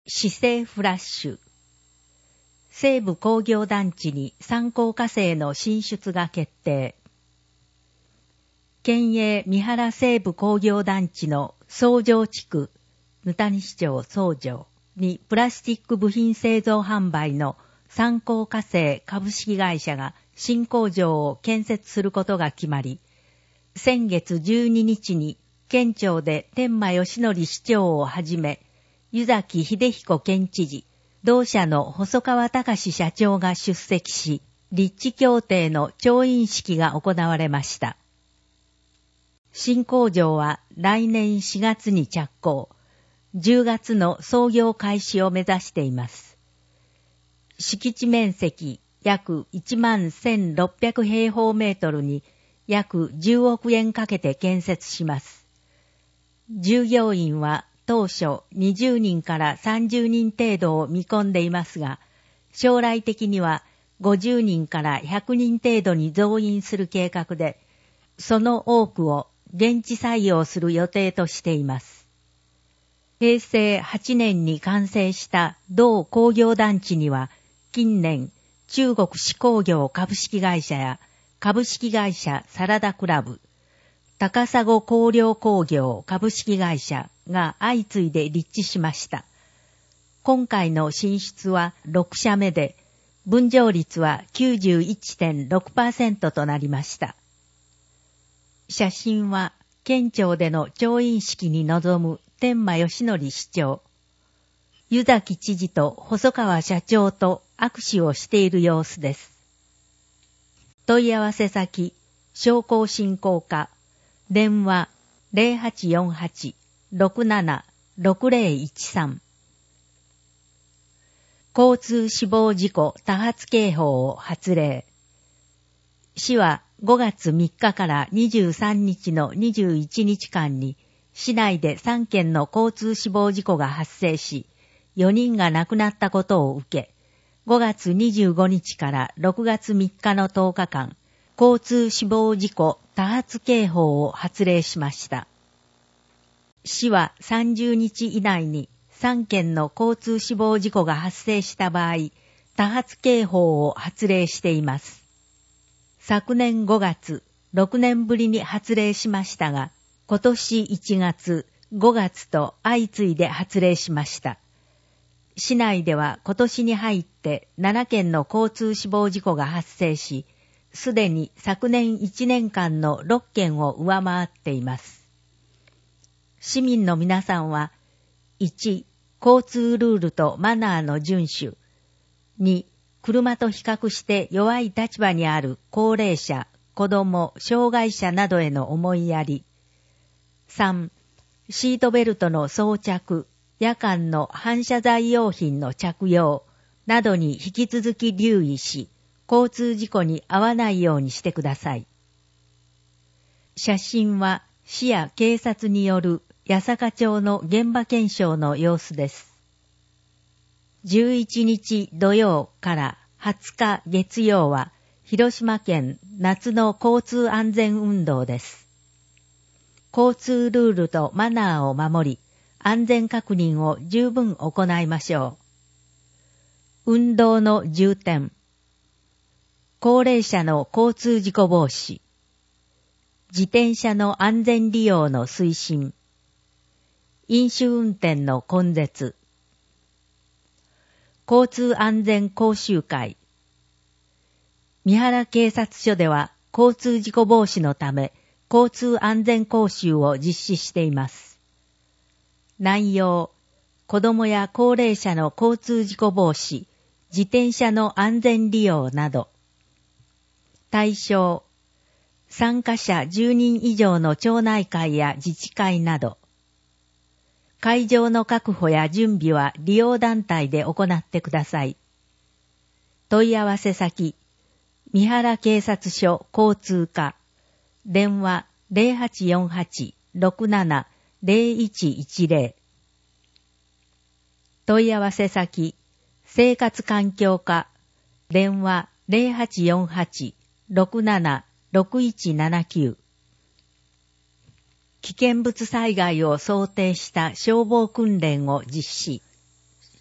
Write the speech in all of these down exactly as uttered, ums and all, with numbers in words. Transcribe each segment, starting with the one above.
市政フラッシュ。西部工業団地に三高火星の進出が決定。県営三原西部工業団地の総城地区、ぬたに市町総城にプラスチック部品製造販売の三高火星株式会社が新工場を建設することが決まり、先月じゅうににちに県庁で天満義則市長をはじめ、湯崎秀彦県知事、同社の細川隆社長が出席し、立地協定の調印式が行われました。新工場は来年しがつに着工、じゅうがつの操業開始を目指しています。敷地面積約いちまんせんろっぴゃくへいほうメートルに約じゅうおくえんかけて建設します。従業員は当初にじゅうにんからさんじゅうにん程度を見込んでいますが、将来的にはごじゅうにんからひゃくにん程度に増員する計画で、その多くを現地採用する予定としています。へいせいはちねんに完成した同工業団地には、近年中国紙工業株式会社や株式会社サラダクラブ、高砂香料工業株式会社が相次いで立地しました。今回の進出はろくしゃめで、分譲率は きゅうじゅういってんろくパーセント となりました。写真は県庁での調印式に臨む天満義則市長、湯崎知事と細川社長と握手をしている様子です。問い合わせ先、商工振興課、電話 ゼロはちよんはち ろくなな ろくゼロいちさん。交通死亡事故多発警報を発令。市はごがつみっかからにじゅうさんにちのにじゅういちにちかんに市内でさんけんの交通死亡事故が発生し、よにんが亡くなったことを受け、ごがつにじゅうごにちからろくがつみっかのとおかかん、交通死亡事故多発警報を発令しました。市はさんじゅうにち以内にさんけんの交通死亡事故が発生した場合、多発警報を発令しています。昨年ごがつ、ろくねんぶりに発令しましたが、今年いちがつ、ごがつと相次いで発令しました。市内では今年に入ってななけんの交通死亡事故が発生し、すでに昨年いちねんかんのろっけんを上回っています。市民の皆さんは、いち、交通ルールとマナーの遵守。に、車と比較して弱い立場にある高齢者、子供、障害者などへの思いやり。さん、シートベルトの装着、夜間の反射材用品の着用などに引き続き留意し、交通事故に遭わないようにしてください。写真は市や警察による八坂町の現場検証の様子です。じゅういちにち土曜からはつか月曜は広島県夏の交通安全運動です。交通ルールとマナーを守り、安全確認を十分行いましょう。運動の重点。高齢者の交通事故防止。自転車の安全利用の推進。飲酒運転の根絶。交通安全講習会。三原警察署では交通事故防止のため交通安全講習を実施しています。内容、子どもや高齢者の交通事故防止、自転車の安全利用など。対象、参加者じゅうにん以上の町内会や自治会など。会場の確保や準備は利用団体で行ってください。問い合わせ先、三原警察署交通課、電話 ゼロはちよんはち ろくなな ゼロいちいちゼロ。問い合わせ先、生活環境課、電話 ゼロはちよんはち ろくなな ろくいちななきゅう。危険物災害を想定した消防訓練を実施。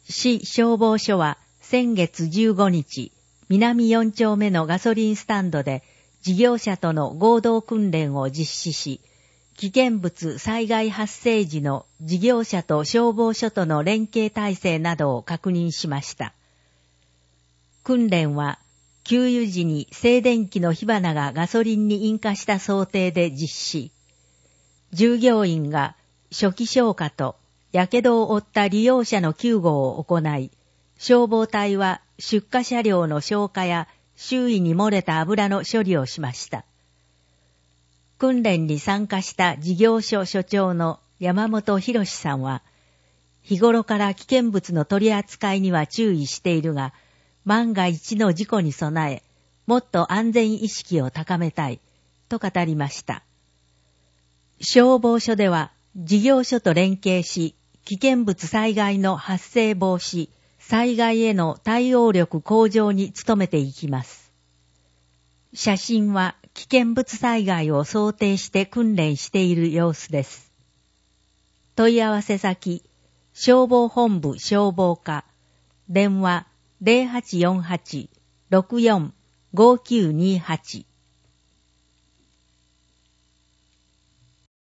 市消防署は先月じゅうごにち、南よん丁目のガソリンスタンドで事業者との合同訓練を実施し、危険物災害発生時の事業者と消防署との連携体制などを確認しました。訓練は、給油時に静電気の火花がガソリンに引火した想定で実施。従業員が初期消火と火傷を負った利用者の救護を行い、消防隊は出火車両の消火や周囲に漏れた油の処理をしました。訓練に参加した事業所所長の山本博さんは、日頃から危険物の取り扱いには注意しているが、万が一の事故に備え、もっと安全意識を高めたい、と語りました。消防署では、事業所と連携し、危険物災害の発生防止、災害への対応力向上に努めていきます。写真は危険物災害を想定して訓練している様子です。問い合わせ先、消防本部消防課、電話 ゼロはちよんはち ろくよん ごきゅうにはち